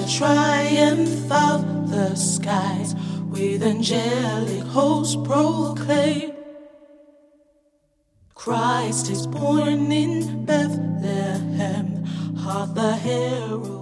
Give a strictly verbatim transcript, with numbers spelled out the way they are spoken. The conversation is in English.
triumph of the skies, with angelic hosts proclaim, Christ is born in Bethlehem, heart the herald